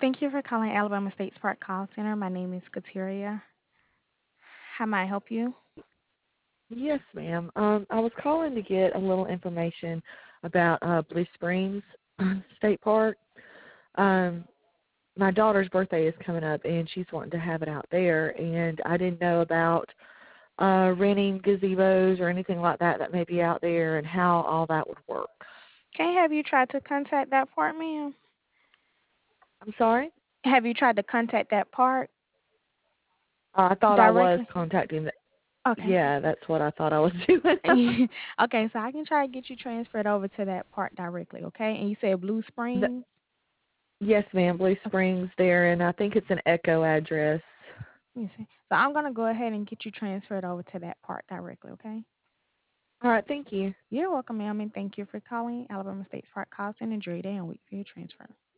Thank you for calling Alabama State's Park Call Center. My name is Kateria. How may I help you? Yes, ma'am. I was calling to get a little information about Blue Springs State Park. Um, my daughter's birthday is coming up, and she's wanting to have it out there, and I didn't know about renting gazebos or anything like that that may be out there and how all that would work. Okay, have you tried to contact that park, ma'am? I'm sorry? Have you tried to contact that park I thought I was directly? contacting the, Okay. yeah, that's what I thought I was doing. Okay, so I can try to get you transferred over to that park directly, okay? And you said Blue The- Springs? yes, ma'am, Blue Okay, Springs there, and I think it's an Echo address. let me see. So I'm going to go ahead and get you transferred over to that park directly, okay? All right, thank you. You're welcome, ma'am, and thank you for calling Alabama State's Park Call Center. Enjoy your day and wait for your transfer.